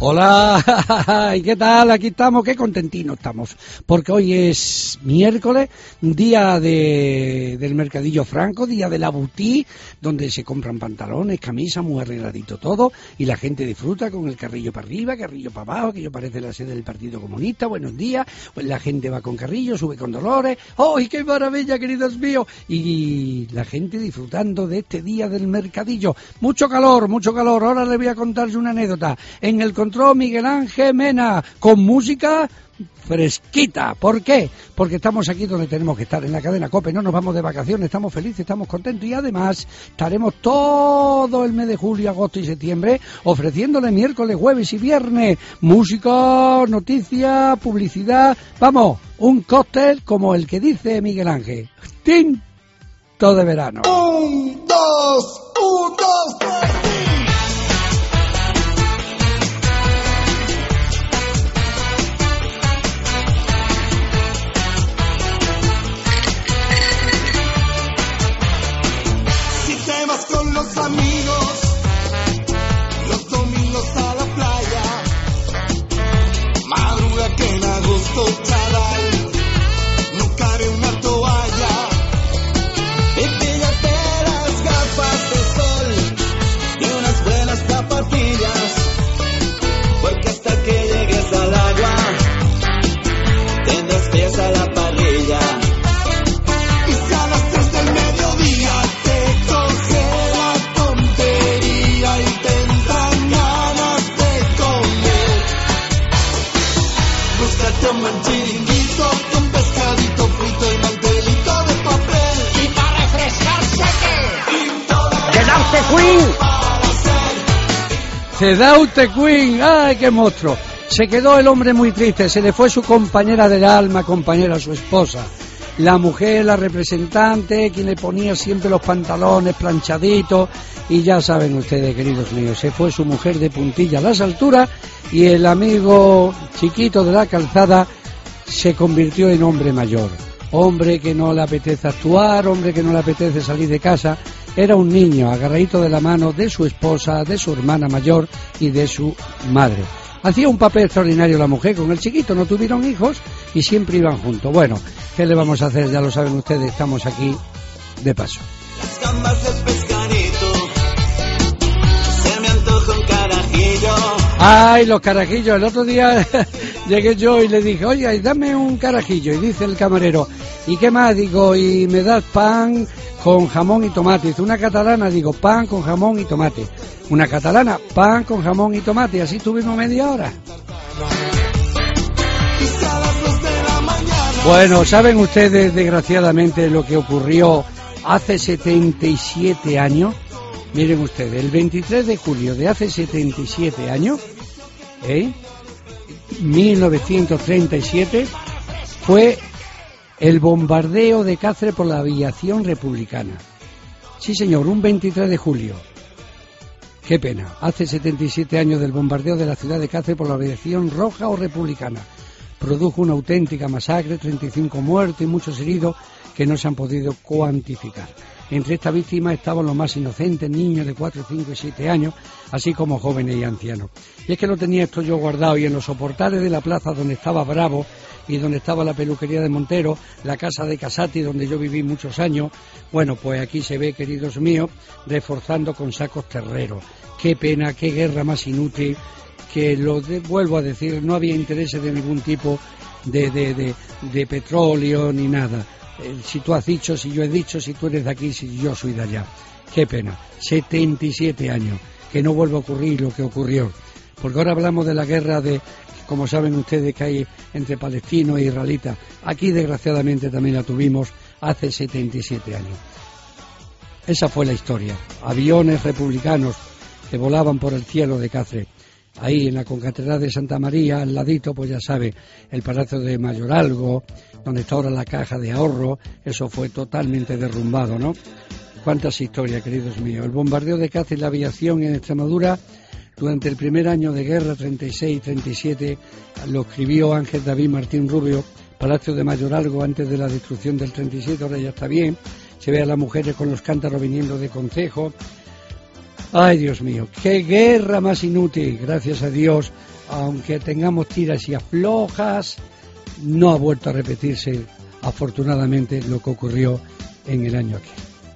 Hola, ¿y qué tal? Aquí estamos, qué contentinos estamos, porque hoy es miércoles, día del Mercadillo Franco, día de la boutique, donde se compran pantalones, camisas, muy arregladito todo, y la gente disfruta con el carrillo para arriba, carrillo para abajo, que yo parece la sede del Partido Comunista, buenos días, pues la gente va con carrillo, sube con Dolores, ¡ay, qué maravilla, queridos míos! Y la gente disfrutando de este día del Mercadillo. Mucho calor, ahora les voy a contar una anécdota. En el control Miguel Ángel Mena, con música fresquita. ¿Por qué? Porque estamos aquí donde tenemos que estar, en la cadena COPE, no nos vamos de vacaciones, estamos felices, estamos contentos y además estaremos todo el mes de julio, agosto y septiembre ofreciéndole miércoles, jueves y viernes música, noticias, publicidad, vamos, un cóctel como el que dice Miguel Ángel, tinto de verano. Un, dos, tres. Con los amigos, los domingos a la playa, madruga que en agosto chaval, no cabe una toalla, y píllate las gafas de sol y unas buenas zapatillas, porque hasta que llegues al agua, tendrás pies a la parrilla. Y si a las 3 del mediodía te coge un manchiringuito con pescadito frito y mantelito de papel. Y para refrescarse, ¿qué? ¡Se da usted Queen! ¡Se da usted Queen! ¡Ay, qué monstruo! Se quedó el hombre muy triste, se le fue su compañera del alma, compañera, su esposa. La mujer, la representante, quien le ponía siempre los pantalones planchaditos, y ya saben ustedes, queridos míos, se fue su mujer de puntilla a las alturas, y el amigo chiquito de la calzada se convirtió en hombre mayor, hombre que no le apetece actuar, hombre que no le apetece salir de casa. Era un niño agarradito de la mano de su esposa, de su hermana mayor y de su madre. Hacía un papel extraordinario la mujer con el chiquito, no tuvieron hijos y siempre iban juntos. Bueno, ¿qué le vamos a hacer? Ya lo saben ustedes, estamos aquí de paso. Las gambas del pescadito, se me antoja un carajillo. ¡Ay, los carajillos! El otro día llegué yo y le dije, oye, dame un carajillo. Y dice el camarero, ¿y qué más? Digo, y me das pan con jamón y tomate. Dice, una catalana, digo, pan con jamón y tomate. Una catalana, pan con jamón y tomate. Y así tuvimos media hora. Bueno, ¿saben ustedes, desgraciadamente, lo que ocurrió hace 77 años? Miren ustedes, el 23 de julio de hace 77 años, 1937, fue el bombardeo de Cáceres por la aviación republicana. Sí, señor, un 23 de julio. Qué pena, hace 77 años del bombardeo de la ciudad de Cáceres por la aviación roja o republicana. Produjo una auténtica masacre, 35 muertos y muchos heridos que no se han podido cuantificar. Entre estas víctimas estaban los más inocentes, niños de 4, 5 y 7 años, así como jóvenes y ancianos. Y es que lo tenía esto yo guardado, y en los soportales de la plaza donde estaba Bravo y donde estaba la peluquería de Montero, la casa de Casati, donde yo viví muchos años, bueno, pues aquí se ve, queridos míos, reforzando con sacos terreros. Qué pena, qué guerra más inútil, que vuelvo a decir, no había intereses de ningún tipo de petróleo ni nada. Si tú has dicho, si yo he dicho, si tú eres de aquí, si yo soy de allá. Qué pena, 77 años, que no vuelva a ocurrir lo que ocurrió. Porque ahora hablamos de la guerra como saben ustedes, que hay entre palestinos e israelitas. Aquí, desgraciadamente, también la tuvimos hace 77 años. Esa fue la historia. Aviones republicanos que volaban por el cielo de Cáceres. Ahí en la concatedral de Santa María, al ladito, pues ya sabe, el Palacio de Mayoralgo, donde está ahora la Caja de Ahorro, eso fue totalmente derrumbado, ¿no? Cuántas historias, queridos míos. El bombardeo de Cáceres y la aviación en Extremadura durante el primer año de guerra, 36-37, lo escribió Ángel David Martín Rubio, Palacio de Mayoralgo, antes de la destrucción del 37, ahora ya está bien, se ve a las mujeres con los cántaros viniendo de concejo. Ay, Dios mío, qué guerra más inútil. Gracias a Dios aunque tengamos tiras y aflojas, no ha vuelto a repetirse, afortunadamente, lo que ocurrió en el año aquí.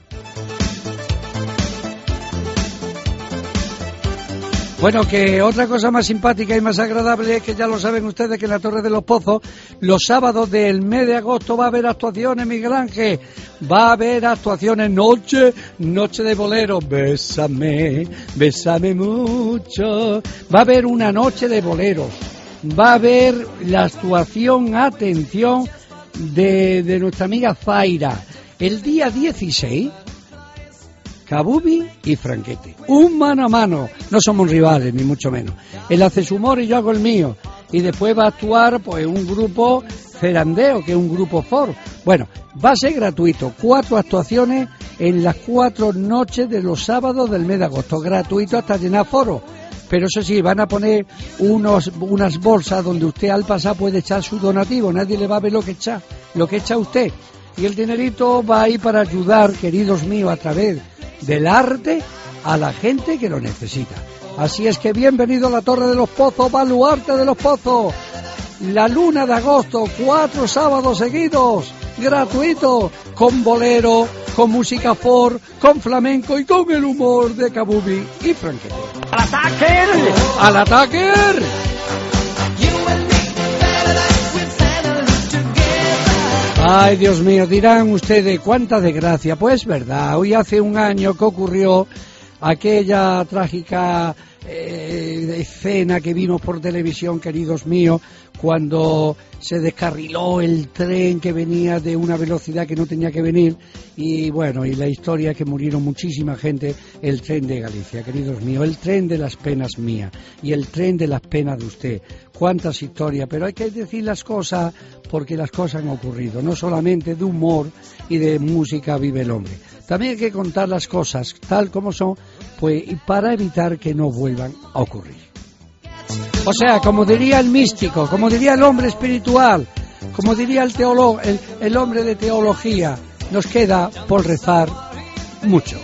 Bueno, que otra cosa más simpática y más agradable es que ya lo saben ustedes que en la Torre de los Pozos los sábados del mes de agosto va a haber actuaciones, Miguel Ángel. Va a haber actuaciones, noche de bolero, bésame, bésame mucho. Va a haber una noche de boleros. Va a haber la actuación, atención, de nuestra amiga Zaira. El día 16... Kabubi y Franquete, un mano a mano, no somos rivales ni mucho menos. Él hace su humor y yo hago el mío, y después va a actuar pues un grupo Ferandeo, que es un grupo Ford. Bueno, va a ser gratuito, 4 actuaciones en las 4 noches de los sábados del mes de agosto, gratuito hasta llenar foro. Pero eso sí, van a poner unas bolsas donde usted al pasar puede echar su donativo, nadie le va a ver lo que echa usted. Y el dinerito va a ir para ayudar, queridos míos, a través del arte a la gente que lo necesita. Así es que bienvenido a la Torre de los Pozos, baluarte de los Pozos. La luna de agosto, 4 sábados seguidos, gratuito, con bolero, con música folk, con flamenco y con el humor de Kabubi y Franquete. ¡Al ataque! ¡Al ataque! Ay, Dios mío, dirán ustedes, cuánta desgracia. Pues verdad, hoy hace un año que ocurrió aquella trágica escena que vimos por televisión, queridos míos, cuando se descarriló el tren que venía de una velocidad que no tenía que venir, y bueno, y la historia es que murieron muchísima gente, el tren de Galicia, queridos míos, el tren de las penas mía y el tren de las penas de usted. Cuántas historias, pero hay que decir las cosas porque las cosas han ocurrido, no solamente de humor y de música vive el hombre. También hay que contar las cosas tal como son, pues para evitar que no vuelvan a ocurrir. O sea, como diría el místico, como diría el hombre espiritual, como diría el teólogo, el hombre de teología, nos queda por rezar mucho.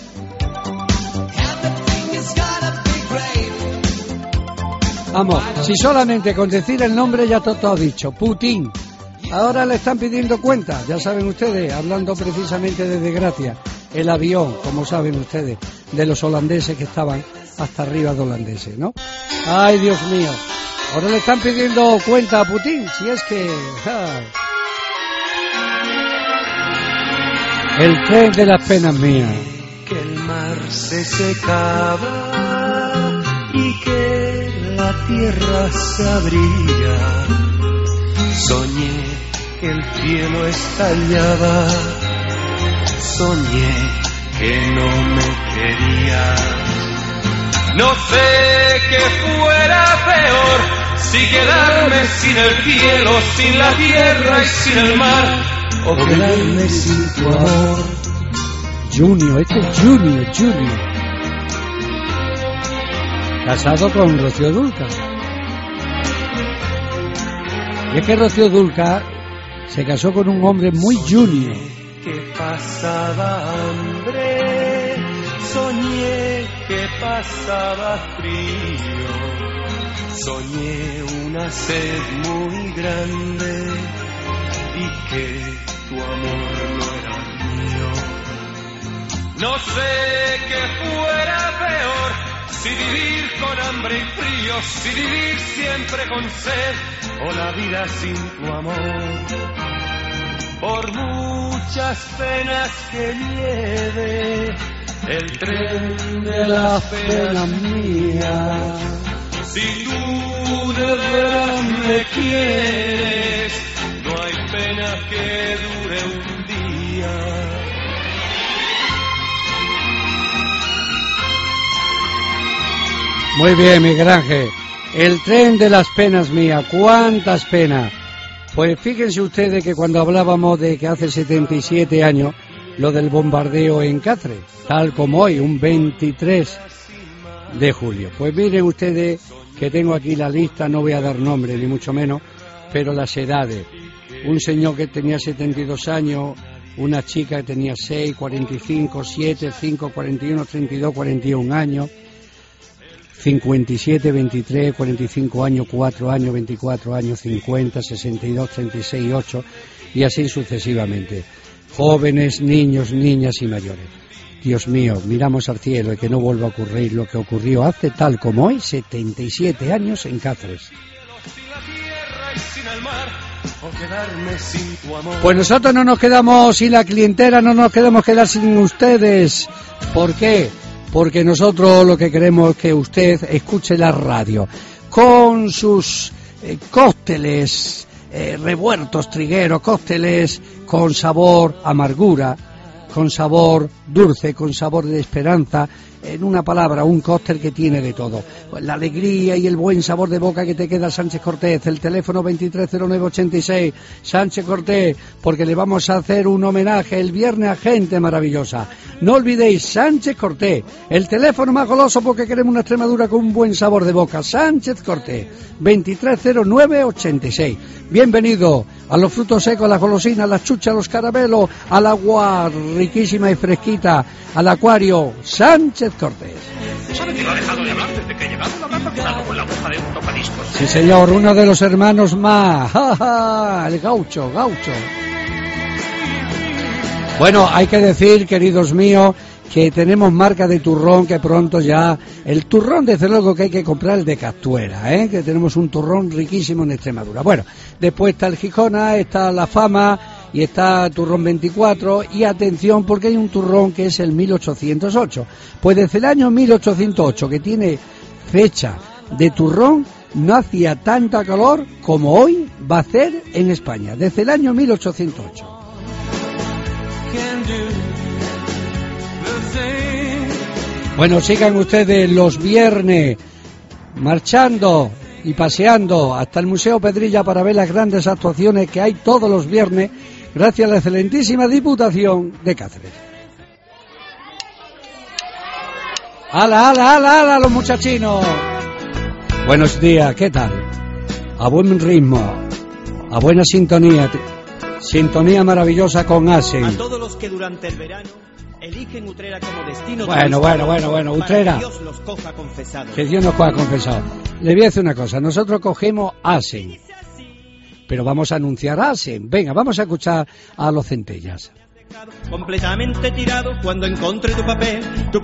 Vamos, si solamente con decir el nombre ya todo dicho, Putin. Ahora le están pidiendo cuentas, ya saben ustedes, hablando precisamente de desgracia, el avión, como saben ustedes, de los holandeses que estaban hasta arriba de holandeses, ¿no? Ay, Dios mío, ahora le están pidiendo cuenta a Putin, si es que... El tren de las penas mías. Que el mar se secaba y que la tierra se abría. Soñé que el cielo estallaba, soñé que no me querías. No sé qué fuera peor, si quedarme sin el cielo, sin la tierra y sin el mar, o quedarme sin tu amor. Junior, este es Junior. Casado con Rocío Dúrcal. Y es que Rocío Dúrcal se casó con un hombre muy junior. Que pasaba hambre, soñé que pasaba frío, soñé una sed muy grande y que tu amor no era mío. No sé qué fuera peor, si vivir con hambre y frío, si vivir siempre con sed, o la vida sin tu amor. Por muchas penas que lleve el tren de las penas mías. Si tú de verdad me quieres, no hay pena que dure un día. Muy bien, Miguel Ángel. El tren de las penas mías. ¿Cuántas penas? Pues fíjense ustedes que cuando hablábamos de que hace 77 años, lo del bombardeo en Cáceres, tal como hoy, un 23 de julio. Pues miren ustedes que tengo aquí la lista, no voy a dar nombre ni mucho menos, pero las edades. Un señor que tenía 72 años, una chica que tenía 6, 45, 7, 5, 41, 32, 41 años. 57, 23, 45 años, 4 años, 24 años, 50, 62, 36, 8 y así sucesivamente. Jóvenes, niños, niñas y mayores. Dios mío, miramos al cielo y que no vuelva a ocurrir lo que ocurrió hace tal como hoy, 77 años en Cáceres. Pues nosotros no nos quedamos sin la clientela, no nos queremos quedar sin ustedes. ¿Por qué? Porque nosotros lo que queremos es que usted escuche la radio con sus cócteles revueltos, trigueros, cócteles con sabor amargura, con sabor dulce, con sabor de esperanza. En una palabra, un cóctel que tiene de todo. La alegría y el buen sabor de boca que te queda, Sánchez Cortés. El teléfono 230986, Sánchez Cortés, porque le vamos a hacer un homenaje el viernes a gente maravillosa. No olvidéis, Sánchez Cortés, el teléfono más goloso porque queremos una Extremadura con un buen sabor de boca. Sánchez Cortés, 230986. Bienvenido a los frutos secos, a las golosinas, a las chuchas, a los caramelos, al agua riquísima y fresquita, al acuario. Sánchez Cortés. ¿Sabe que no ha dejado de hablar desde que ha llegado? La habrá quedado con la boca de un tocadiscos. Sí, señor, uno de los hermanos más. ¡Ja, ja! El gaucho. Bueno, hay que decir, queridos míos, que tenemos marca de turrón que pronto ya... El turrón, desde luego que hay que comprar el de Castuera, que tenemos un turrón riquísimo en Extremadura. Bueno, después está el Gijona, está la Fama y está turrón 24, y atención porque hay un turrón que es el 1808. Pues desde el año 1808, que tiene fecha de turrón, no hacía tanta calor como hoy va a hacer en España, desde el año 1808. Bueno, sigan ustedes los viernes marchando y paseando hasta el Museo Pedrilla para ver las grandes actuaciones que hay todos los viernes, gracias a la excelentísima Diputación de Cáceres. ¡Hala, los muchachinos! Buenos días, ¿qué tal? A buen ritmo, a buena sintonía, sintonía maravillosa con Asen. A todos los que durante el verano eligen Utrera como destino. Bueno, Utrera. Que Dios los coja confesados. Que Dios nos coja confesados. Le voy a decir una cosa, nosotros cogemos Asen, pero vamos a anunciar Asen. Venga, vamos a escuchar a los Centellas. Completamente tirado cuando encontré tu papel.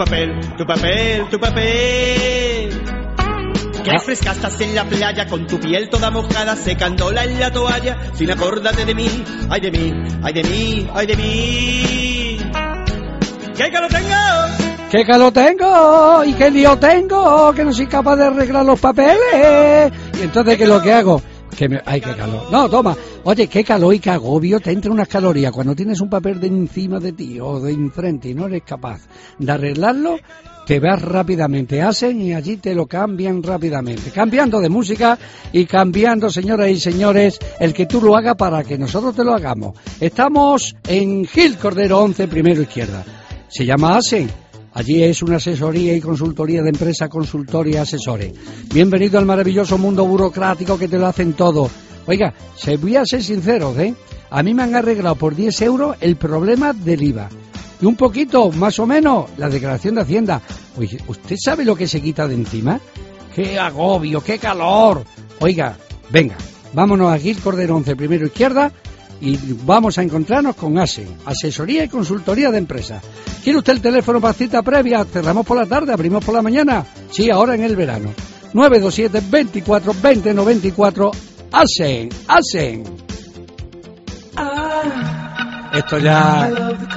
Que refrescaste en la playa con tu piel toda mojada, secándola en la toalla, sin acordarte de mí, ay de mí, ay de mí, ay de mí. ¡Qué calor tengo! ¡Qué calor tengo! ¡Y qué lío tengo! ¡Que no soy capaz de arreglar los papeles! Y entonces, ¿qué es lo que hago? ¡Ay, qué calor! No, toma. Oye, qué calor y qué agobio. Te entra unas calorías cuando tienes un papel de encima de ti o de enfrente y no eres capaz de arreglarlo. Te vas rápidamente, hacen y allí te lo cambian rápidamente. Cambiando de música y cambiando, señoras y señores, el que tú lo hagas para que nosotros te lo hagamos. Estamos en Gil Cordero 11, primero izquierda. Se llama Asen. Allí es una asesoría y consultoría de empresa, consultoría, asesores. Bienvenido al maravilloso mundo burocrático que te lo hacen todo. Oiga, se voy a ser sincero, a mí me han arreglado por 10 euros el problema del IVA. Y un poquito, más o menos, la declaración de Hacienda. Oye, ¿usted sabe lo que se quita de encima? ¡Qué agobio, qué calor! Oiga, venga, vámonos a Gil Cordero 11, primero izquierda, y vamos a encontrarnos con Asen, asesoría y consultoría de empresas. ¿Quiere usted el teléfono para cita previa? Cerramos por la tarde, abrimos por la mañana. Sí, ahora en el verano. 927 24 20 94. Asen. Esto ya...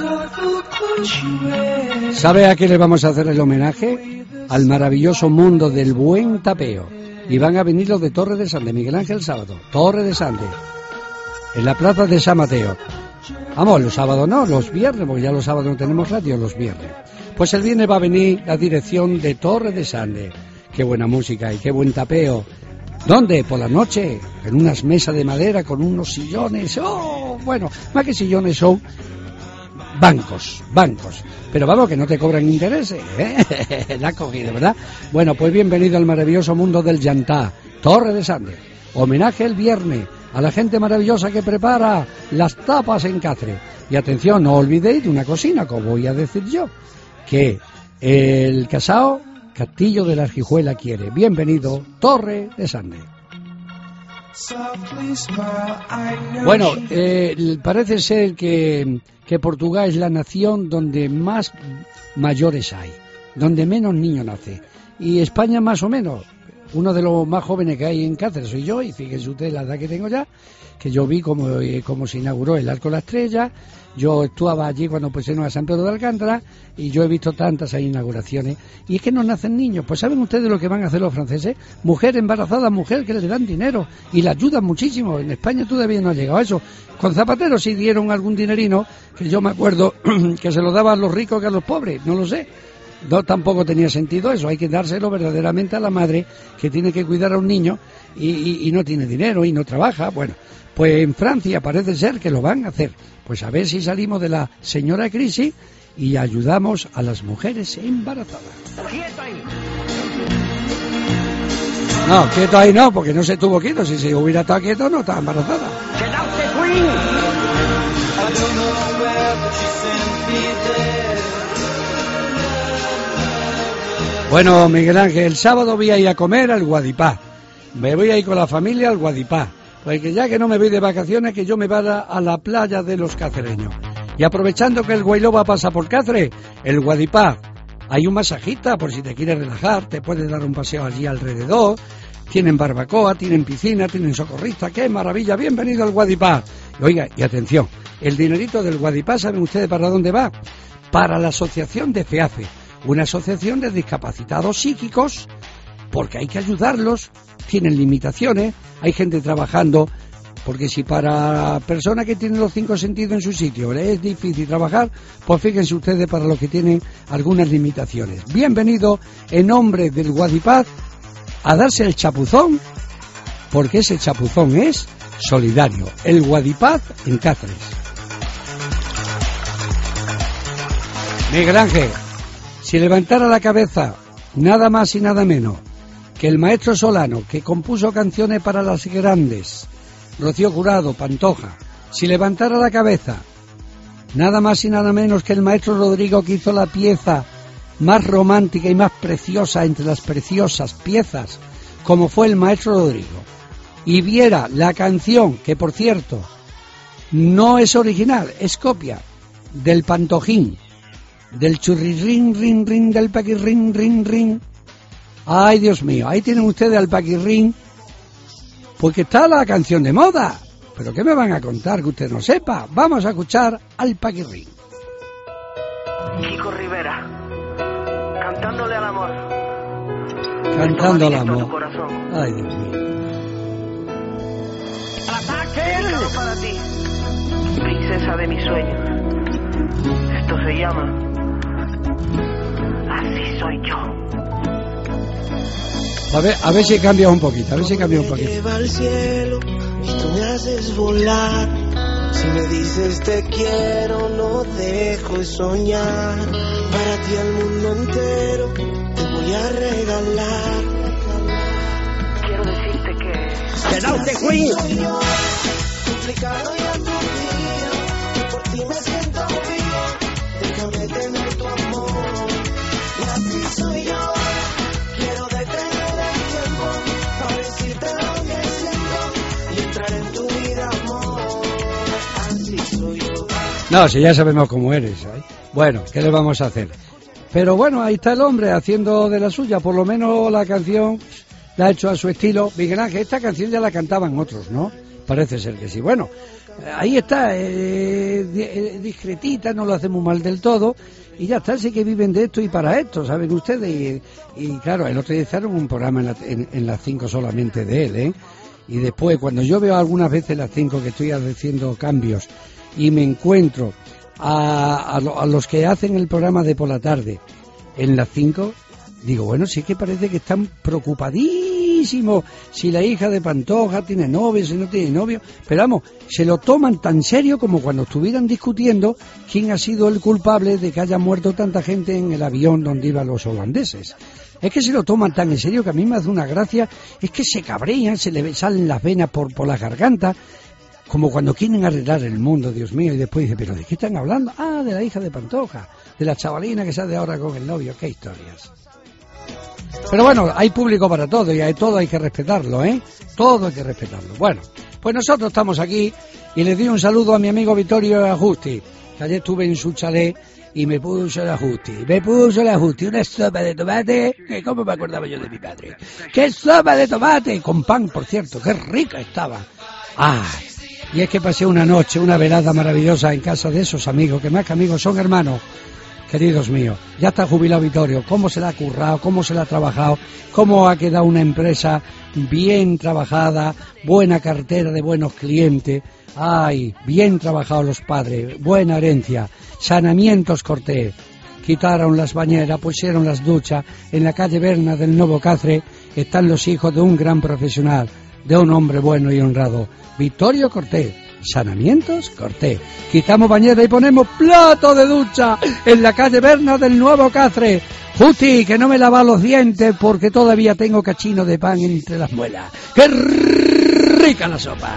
¿Sabe a qué le vamos a hacer el homenaje? Al maravilloso mundo del buen tapeo. Y van a venir los de Torre de Sande, Miguel Ángel sábado, Torre de Sande, en la plaza de San Mateo. Vamos, los sábados no, los viernes, porque ya los sábados no tenemos radio, los viernes. Pues el viernes va a venir la dirección de Torre de Sande. Qué buena música y qué buen tapeo. ¿Dónde? Por la noche, en unas mesas de madera con unos sillones. ¡Oh! Bueno, más que sillones son bancos. Pero vamos, que no te cobran intereses, La has cogido, ¿verdad? Bueno, pues bienvenido al maravilloso mundo del llantá, Torre de Sande. Homenaje el viernes a la gente maravillosa que prepara las tapas en Cáceres. Y atención, no olvidéis de una cocina, como voy a decir yo, que el casao Castillo de la Argijuela quiere. Bienvenido, Torre de Sande. Bueno, parece ser que Portugal es la nación donde más mayores hay, donde menos niños nace. Y España más o menos. Uno de los más jóvenes que hay en Cáceres soy yo, y fíjense ustedes la edad que tengo ya, que yo vi como se inauguró el Arco de la Estrella. Yo estuve allí cuando pusieron a San Pedro de Alcántara, y yo he visto tantas inauguraciones. Y es que no nacen niños. Pues ¿saben ustedes lo que van a hacer los franceses? Mujer embarazada, mujer que le dan dinero y la ayudan muchísimo. En España todavía no ha llegado a eso. Con Zapatero sí dieron algún dinerino, que yo me acuerdo que se lo daban a los ricos que a los pobres, no lo sé. No, tampoco tenía sentido eso. Hay que dárselo verdaderamente a la madre que tiene que cuidar a un niño y no tiene dinero y no trabaja. Bueno, pues en Francia parece ser que lo van a hacer. Pues a ver si salimos de la señora crisis y ayudamos a las mujeres embarazadas. No, quieto ahí no, porque no se estuvo quieto. Si se hubiera estado quieto no estaba embarazada. Bueno, Miguel Ángel, el sábado voy a ir a comer al Guadipá. Me voy a ir con la familia al Guadipá. Porque ya que no me voy de vacaciones, que yo me vaya a la playa de los cacereños. Y aprovechando que el Guaylova pasa por Cáceres, el Guadipá, hay un masajista por si te quieres relajar, te puedes dar un paseo allí alrededor. Tienen barbacoa, tienen piscina, tienen socorrista. ¡Qué maravilla! Bienvenido al Guadipá. Oiga, y atención, el dinerito del Guadipá, ¿saben ustedes para dónde va? Para la asociación de FEAFE. Una asociación de discapacitados psíquicos, porque hay que ayudarlos, tienen limitaciones, hay gente trabajando, porque si para personas que tienen los 5 sentidos en su sitio es difícil trabajar, pues fíjense ustedes para los que tienen algunas limitaciones. Bienvenido en nombre del Guadipaz a darse el chapuzón, porque ese chapuzón es solidario. El Guadipaz en Cáceres. Miguel Ángel, si levantara la cabeza nada más y nada menos que el maestro Solano, que compuso canciones para las grandes, Rocío Jurado, Pantoja, si levantara la cabeza nada más y nada menos que el maestro Rodrigo, que hizo la pieza más romántica y más preciosa entre las preciosas piezas, como fue el maestro Rodrigo, y viera la canción, que por cierto no es original, es copia del Pantojín, del churrirrin, rin, rin, del paquirrin, rin, rin. Ay, Dios mío, ahí tienen ustedes al paquirrin, porque está la canción de moda. ¿Pero qué me van a contar que usted no sepa? Vamos a escuchar al paquirrin. Kiko Rivera, cantándole al amor. Cantando al amor. Ay, Dios mío. Dedicado para ti, princesa de mis sueños. Esto se llama Así soy yo. A ver si cambia un poquito, a ver si cambia un poquito. Lleva al cielo y tú me haces volar. Si me dices te quiero, no dejo de soñar. Para ti al mundo entero te voy a regalar. Quiero decirte que ¡Get out the queen! Complicado ya tu día, que por ti me siento bien. Déjame tener tu amor. Y así soy yo. Quiero detener el tiempo para decirte lo que siento y entrar en tu vida, amor. Así soy yo. No, si ya sabemos cómo eres, ¿eh? Bueno, ¿qué le vamos a hacer? Pero bueno, ahí está el hombre haciendo de la suya. Por lo menos la canción la ha hecho a su estilo. Miguel Ángel, esta canción ya la cantaban otros, ¿no? Parece ser que sí. Bueno, ahí está, discretita, no lo hacemos mal del todo. Y ya está, sí que viven de esto y para esto, ¿saben ustedes? Y claro, el otro día hicieron un programa en las 5 solamente de él, ¿eh? Y después, cuando yo veo algunas veces las 5 que estoy haciendo cambios y me encuentro a los que hacen el programa de por la tarde en las 5, digo, bueno, sí que parece que están preocupadísimos si la hija de Pantoja tiene novio, si no tiene novio, pero vamos, se lo toman tan serio como cuando estuvieran discutiendo quién ha sido el culpable de que haya muerto tanta gente en el avión donde iban los holandeses. Es que se lo toman tan en serio que a mí me hace una gracia, es que se cabrean, se le salen las venas por la garganta, como cuando quieren arreglar el mundo, Dios mío, y después dice, ¿pero de qué están hablando? Ah, de la hija de Pantoja, de la chavalina que sale ahora con el novio, qué historias. Pero bueno, hay público para todo y todo hay que respetarlo, ¿eh? Todo hay que respetarlo. Bueno, pues nosotros estamos aquí y les di un saludo a mi amigo Vittorio Ajusti, que ayer estuve en su chalet y me puso el Ajusti, una sopa de tomate, que cómo me acordaba yo de mi padre. ¡Qué sopa de tomate! Con pan, por cierto, qué rica estaba. ¡Ay! Y es que pasé una noche, una velada maravillosa en casa de esos amigos, que más que amigos son hermanos, queridos míos. Ya está jubilado Vittorio, cómo se la ha currado, cómo se la ha trabajado, cómo ha quedado una empresa bien trabajada, buena cartera de buenos clientes. ¡Ay! Bien trabajados los padres, buena herencia. Saneamientos Cortés, quitaron las bañeras, pusieron las duchas. En la calle Berna del Nuevo Cáceres están los hijos de un gran profesional, de un hombre bueno y honrado, Vittorio Cortés. Saneamientos Cortés. Quitamos bañera y ponemos plato de ducha en la calle Berna del Nuevo Cáceres. Justi, que no me lava los dientes porque todavía tengo cachino de pan entre las muelas. ¡Qué rica la sopa!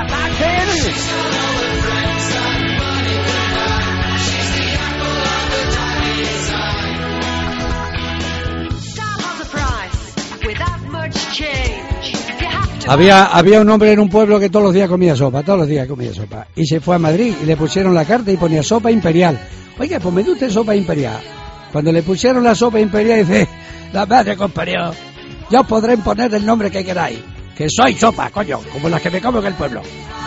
Había un hombre en un pueblo que todos los días comía sopa, y se fue a Madrid y le pusieron la carta y ponía sopa imperial. Oiga, pues me dio usted sopa imperial. Cuando le pusieron la sopa imperial dice, la madre compañero, ya os podré poner el nombre que queráis, que soy sopa, coño, como las que me como en el pueblo.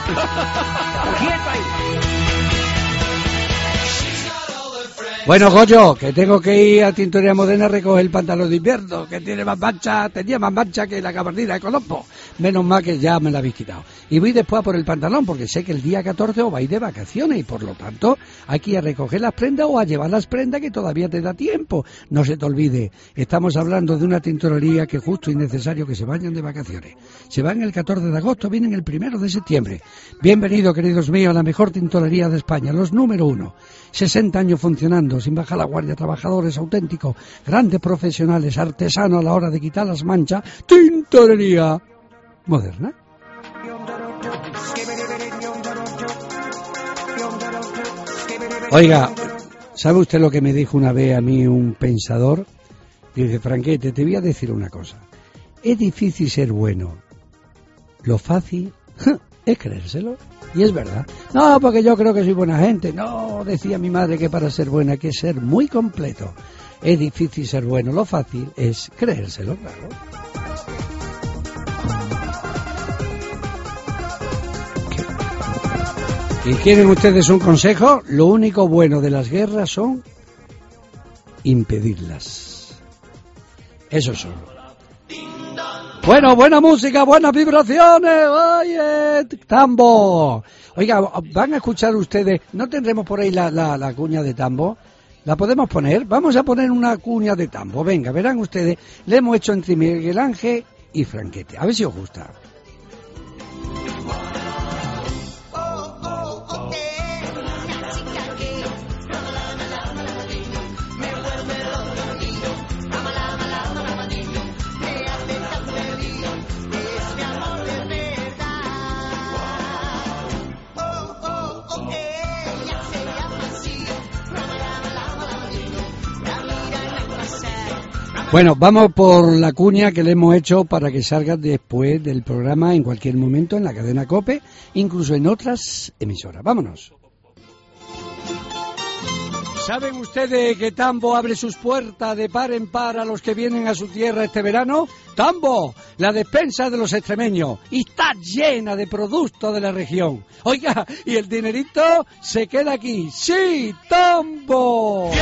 Bueno, Goyo, que tengo que ir a Tintorería Moderna a recoger el pantalón de invierno, que tenía más mancha que la gabardina de Colombo. Menos mal que ya me la habéis quitado. Y voy después a por el pantalón, porque sé que el día 14 os vais de vacaciones y por lo tanto hay que ir a recoger las prendas o a llevar las prendas que todavía te da tiempo. No se te olvide, estamos hablando de una tintorería que es justo y necesario que se vayan de vacaciones. Se van el 14 de agosto, vienen el 1 de septiembre. Bienvenido, queridos míos, a la mejor tintorería de España, los número 1. 60 años funcionando, sin bajar la guardia, trabajadores auténticos, grandes profesionales, artesanos a la hora de quitar las manchas, Tintorería Moderna. Oiga, ¿sabe usted lo que me dijo una vez a mí un pensador? Dice, Franquete, te voy a decir una cosa. Es difícil ser bueno. Lo fácil es creérselo. Y es verdad. No, porque yo creo que soy buena gente. No, decía mi madre que para ser buena hay que ser muy completo. Es difícil ser bueno. Lo fácil es creérselo, claro. ¿Y quieren ustedes un consejo? Lo único bueno de las guerras son impedirlas. Eso solo. Bueno, buena música, buenas vibraciones, oye, tambo. Oiga, van a escuchar ustedes, ¿no tendremos por ahí la cuña de tambo? ¿La podemos poner? Vamos a poner una cuña de tambo, venga, verán ustedes, le hemos hecho entre Miguel Ángel y Franquete, a ver si os gusta. Bueno, vamos por la cuña que le hemos hecho para que salga después del programa en cualquier momento en la cadena COPE, incluso en otras emisoras. Vámonos. ¿Saben ustedes que Tambo abre sus puertas de par en par a los que vienen a su tierra este verano? Tambo, la despensa de los extremeños, y está llena de productos de la región. Oiga, y el dinerito se queda aquí. ¡Sí, Tambo!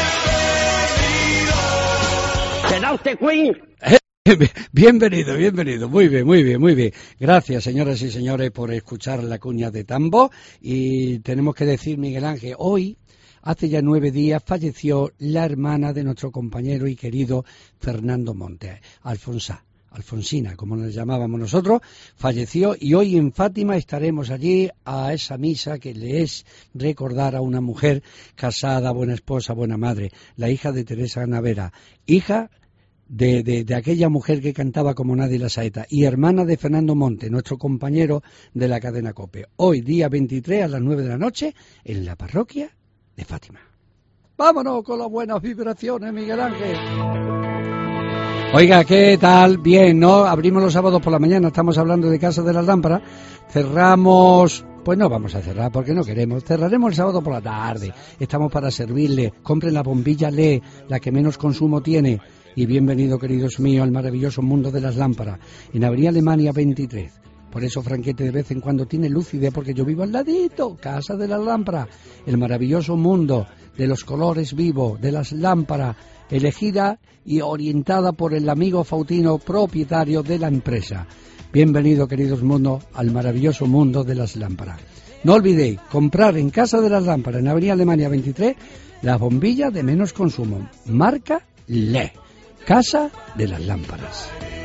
¿Será usted Queen? Bienvenido, muy bien. Gracias, señoras y señores, por escuchar la cuña de Tambo. Y tenemos que decir, Miguel Ángel, hoy, hace ya 9 días, falleció la hermana de nuestro compañero y querido Fernando Monte, Alfonsina, como nos llamábamos nosotros, falleció, y hoy en Fátima estaremos allí a esa misa que le es recordar a una mujer casada, buena esposa, buena madre, la hija de Teresa Navera, hija de aquella mujer que cantaba como nadie la saeta, y hermana de Fernando Monte, nuestro compañero de la cadena COPE. Hoy, día 23, a las 9 de la noche, en la parroquia de Fátima. Vámonos con las buenas vibraciones, Miguel Ángel. Oiga, ¿qué tal? Bien, ¿no? Abrimos los sábados por la mañana, estamos hablando de Casa de las Lámparas. Cerramos... Pues no vamos a cerrar porque no queremos. Cerraremos el sábado por la tarde. Estamos para servirle. Compren la bombilla LED, la que menos consumo tiene. Y bienvenido, queridos míos, al maravilloso mundo de las lámparas. En Avenida Alemania 23. Por eso Franquete de vez en cuando tiene lucidez, porque yo vivo al ladito. Casa de las Lámparas. El maravilloso mundo de los colores vivos, de las lámparas, elegida y orientada por el amigo Fautino, propietario de la empresa. Bienvenido, queridos mundos, al maravilloso mundo de las lámparas. No olvidéis comprar en Casa de las Lámparas, en Avenida Alemania 23, las bombillas de menos consumo. Marca LED. Casa de las Lámparas.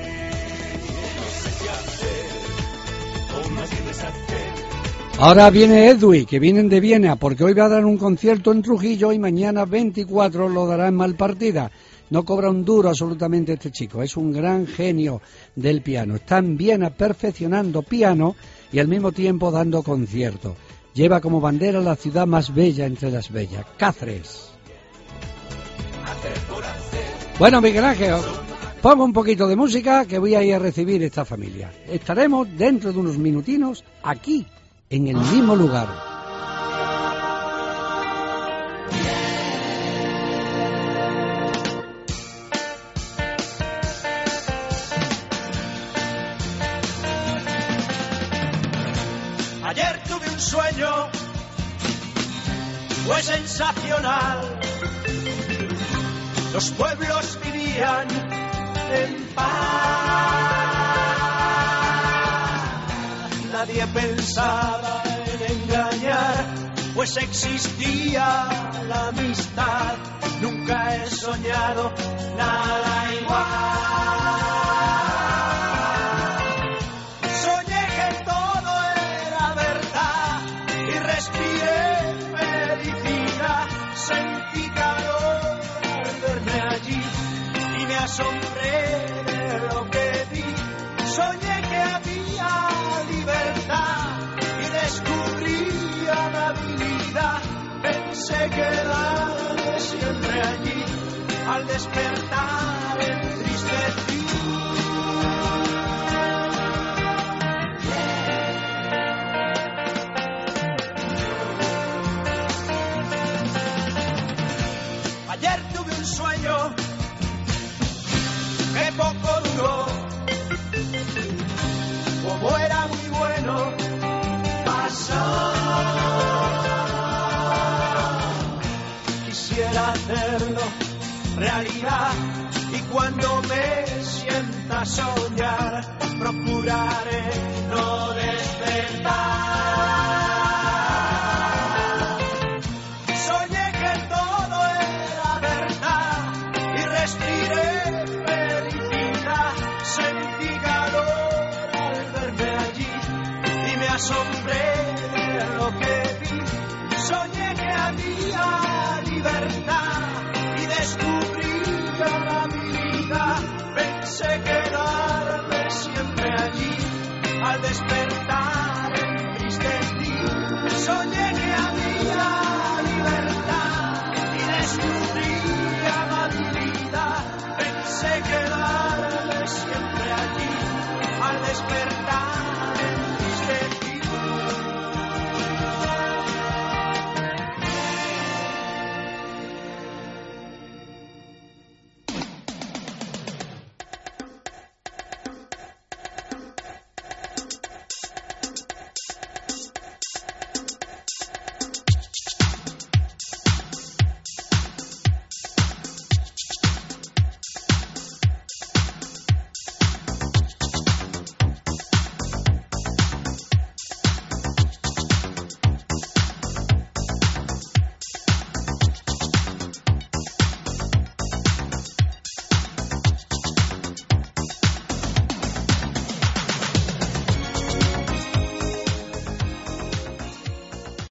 Ahora viene Edwin, que vienen de Viena, porque hoy va a dar un concierto en Trujillo y mañana 24 lo dará en Malpartida. No cobra un duro absolutamente este chico, es un gran genio del piano. Está en Viena perfeccionando piano y al mismo tiempo dando conciertos. Lleva como bandera la ciudad más bella entre las bellas, Cáceres. Bueno, Miguel Ángel, pongo un poquito de música que voy a ir a recibir esta familia. Estaremos dentro de unos minutinos aquí, en el mismo lugar. Ayer tuve un sueño, fue sensacional. Los pueblos vivían en paz. Nadie pensaba en engañar, pues existía la amistad. Nunca he soñado nada igual. Soñé que todo era verdad y respiré felicidad. Sentí calor al verme allí y me asombré de lo que vi. Soñé que había libertad y descubrí amabilidad. Pensé quedarme siempre allí, al despertar entristecí. Ayer tuve un sueño que poco duró. Como era muy bueno, pasó. Quisiera hacerlo realidad y cuando me sienta soñar, procuraré no despertar.